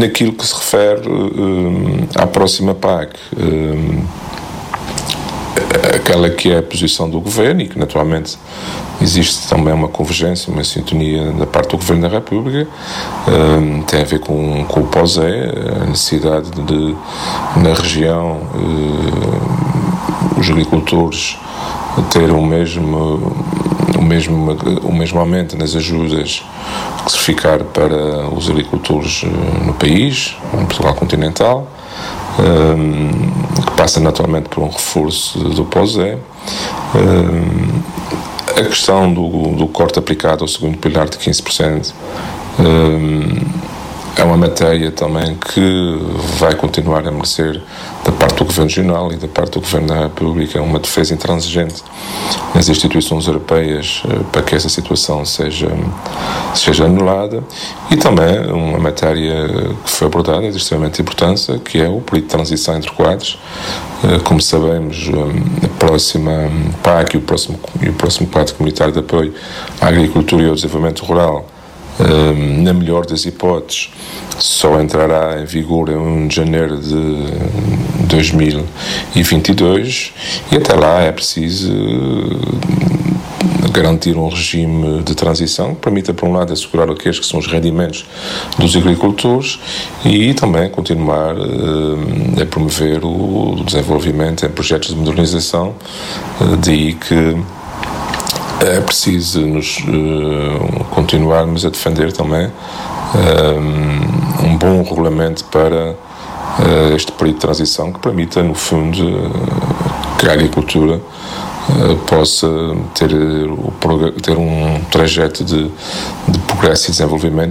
naquilo que se refere à próxima PAC, aquela que é a posição do Governo, e que naturalmente existe também uma convergência, uma sintonia da parte do Governo da República, tem a ver com o POSEE, a necessidade de, na região, os agricultores ter o mesmo aumento nas ajudas que se ficar para os agricultores no país, em Portugal continental, que passa naturalmente por um reforço do POSEE. A questão do corte aplicado ao segundo pilar de 15% é uma matéria também que vai continuar a merecer, da parte do Governo Regional e da parte do Governo da República, uma defesa intransigente nas instituições europeias para que essa situação seja anulada, e também uma matéria que foi abordada de extremamente importância, que é o período de transição entre quadros. Como sabemos, a próxima PAC e o próximo quadro comunitário de apoio à agricultura e ao desenvolvimento rural, na melhor das hipóteses, só entrará em vigor em 1 de janeiro de 2022, e até lá é preciso garantir um regime de transição que permita, por um lado, assegurar aqueles que são os rendimentos dos agricultores e também continuar a promover o desenvolvimento em projetos de modernização, daí que é preciso continuarmos a defender também um bom regulamento para este período de transição que permita, no fundo, que a agricultura possa ter um trajeto de progresso e desenvolvimento